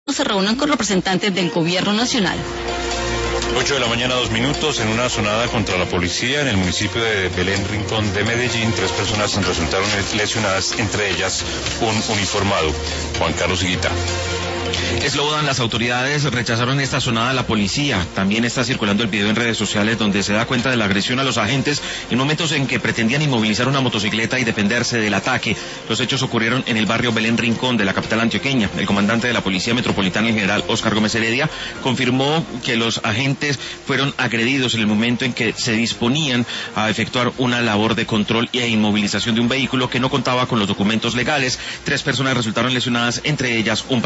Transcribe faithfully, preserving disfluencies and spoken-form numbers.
se reúnan con representantes del gobierno nacional. ocho de la mañana, dos minutos, en una sonada contra la policía en el municipio de Belén Rincón de Medellín, tres personas resultaron lesionadas, entre ellas un uniformado. Juan Carlos Higuita. Eslobodan, las autoridades rechazaron esta sonada a la policía. También está circulando el video en redes sociales donde se da cuenta de la agresión a los agentes en momentos en que pretendían inmovilizar una motocicleta y defenderse del ataque. Los hechos ocurrieron en el barrio Belén Rincón de la capital antioqueña. El comandante de la Policía Metropolitana, el general Óscar Gómez Heredia, confirmó que los agentes fueron agredidos en el momento en que se disponían a efectuar una labor de control e inmovilización de un vehículo que no contaba con los documentos legales. Tres personas resultaron lesionadas, entre ellas un